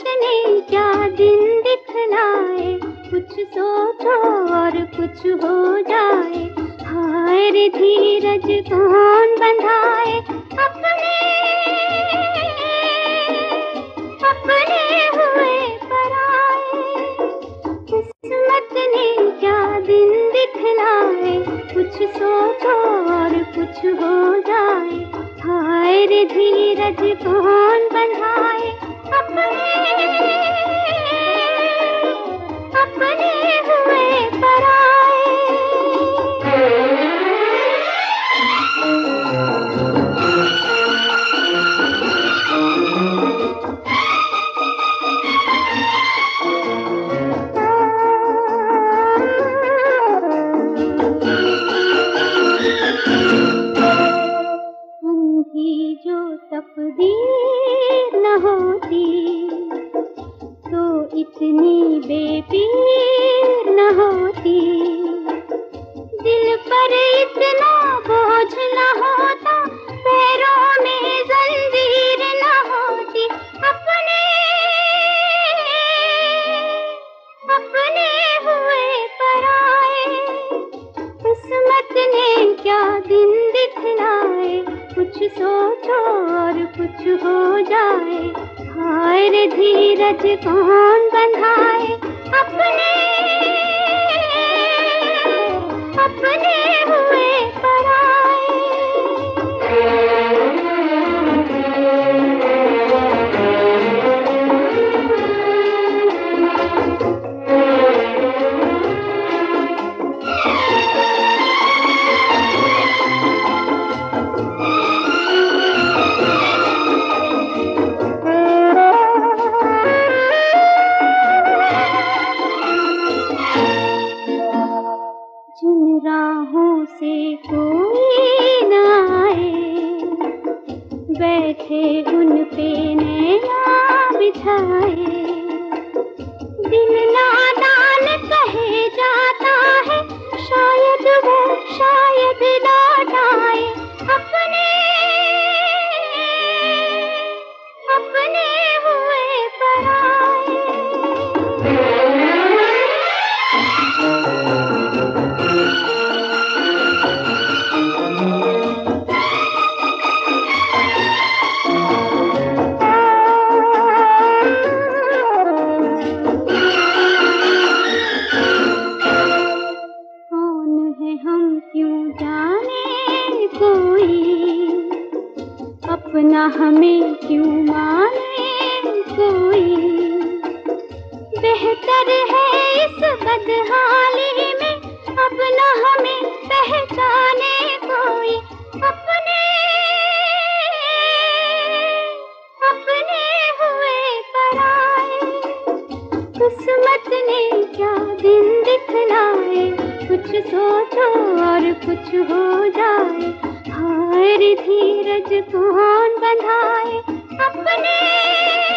ने क्या दिन दिखलाए, कुछ सोचो और कुछ हो जाए। हाय रे धीरज कौन बंधाए, अपने अपने हुए पराए। किस्मत ने क्या दिन दिखलाए, कुछ सोचो और कुछ हो जाए। हाय रे धीरज कौन बंधाए, अपने अपने हुए पराए। अंधी जो तकदीर न होती, तो इतनी बेपीर न होती। दिल पर इतना बोझ न होता, पैरों में जंजीर न होती। अपने अपने हुए पराए। किस्मत ने क्या दिन दिखलाए, कुछ सोचो और कुछ हो जाए। हाय रे धीरज कौन बंधाए, अपने अपने हुए पराए। जिन राहों से कोई न आए, बैठे उन पे नैया बिछाए। दिल नादान कहे जाता है, शायद वो शायद लौट आए। अपने अपने हुए पराए। कौन है हम क्यों जाने कोई, अपना हमें क्यों माने कोई। बेहतर है इस बदहाली में, अब न हमें पहचाने कोई। अपने अपने हुए पराए। किस्मत ने क्या दिन दिखलाए, कुछ सोचो और कुछ हो जाए। हाय रे धीरज कौन बंधाए, अपने